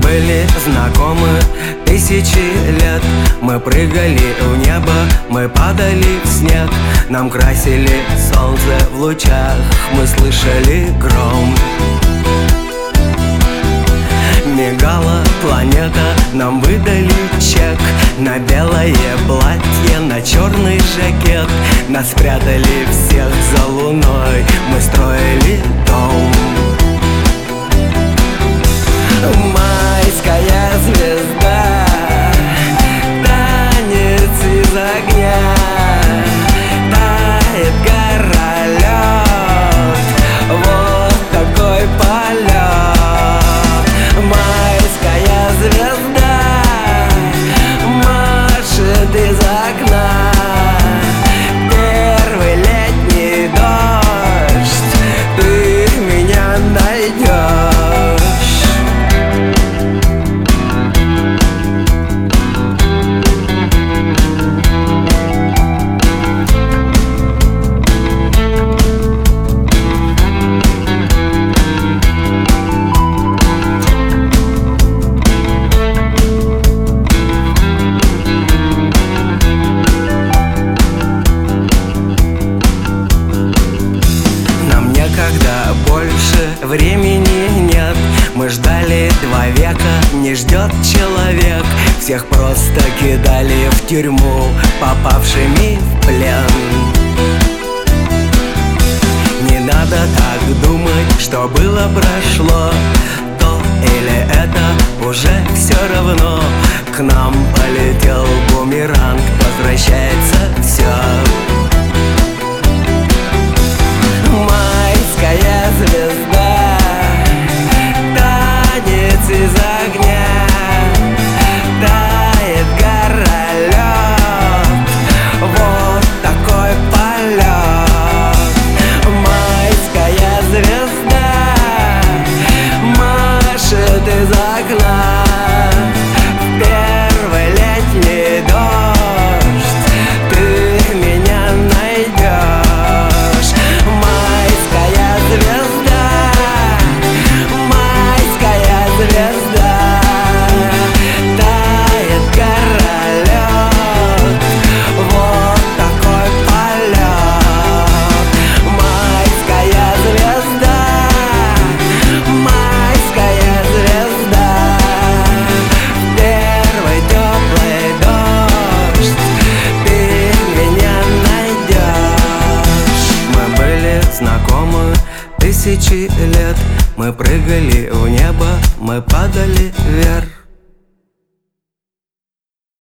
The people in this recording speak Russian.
были знакомы тысячи лет. Мы прыгали в небо, мы падали в снег. Нам красили солнце в лучах, мы слышали гром. Мигала планета, нам выдали чек на белое платье, на черный жакет. Нас спрятали всех за луной, мы строили дом. Майская звезда, танец из огня, тает королет, вот такой полет. Майская звезда машет из окна, первый летний дождь, ты меня найдешь. Когда больше времени нет, мы ждали 2 века, не ждет человек. Всех просто кидали в тюрьму, попавшими в плен. Не надо так думать, что было прошло, то или это уже все равно. К нам полетел бумеранг, возвращается все. Майская звезда, танец из огня, тает королет, вот такой полет. Майская звезда машет из окна, первый летний дождь, ты меня найдешь. Майская звезда, майская звезда, тает королет, вот такой полет. Майская звезда, майская звезда, первый теплый дождь, ты меня найдешь. Мы были знакомы тысячи лет, мы прыгали в небо, мы падали вверх.